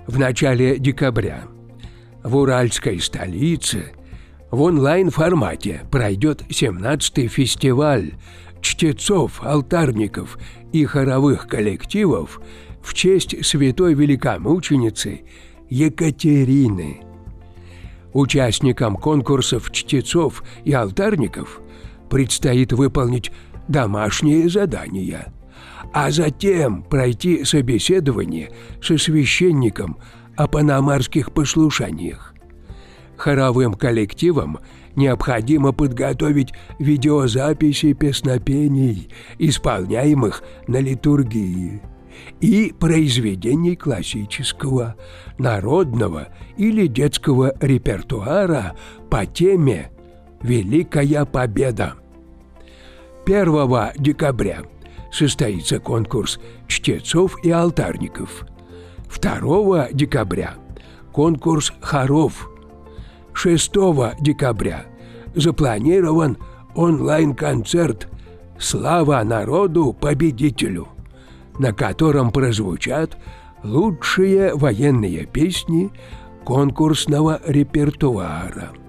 В начале декабря в уральской столице в онлайн-формате пройдет 17-й фестиваль чтецов, алтарников и хоровых коллективов в честь святой великомученицы Екатерины. Участникам конкурсов чтецов и алтарников предстоит выполнить домашние задания, а затем пройти собеседование со священником о панамарских послушаниях. Хоровым коллективам необходимо подготовить видеозаписи песнопений, исполняемых на литургии, и произведений классического, народного или детского репертуара по теме «Великая Победа». 1 декабря состоится конкурс чтецов и алтарников. 2 декабря – конкурс хоров. 6 декабря запланирован онлайн-концерт «Слава народу-победителю», на котором прозвучат лучшие военные песни конкурсного репертуара.